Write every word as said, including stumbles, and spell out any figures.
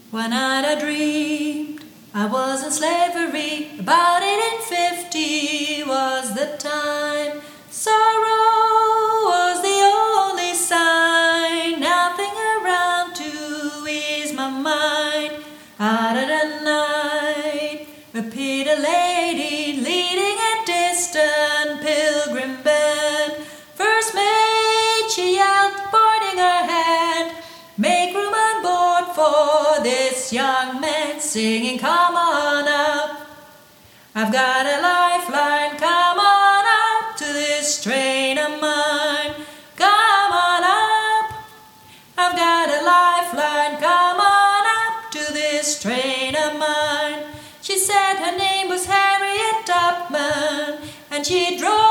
One night I dreamed I was in slavery. About eighteen fifty was the time. Sorrow was the only sign. Nothing around to ease my mind. Out of the night appeared a lady leading a distant pilgrim band. First mate, she yelled, pointing her hand, "Make room on board for this young man," singing, "Come on up, I've got a lifeline. Come on up to this train of mine. Come on up, I've got a lifeline. Come on up to this train of mine." She said her name was Harriet Tubman, and she drove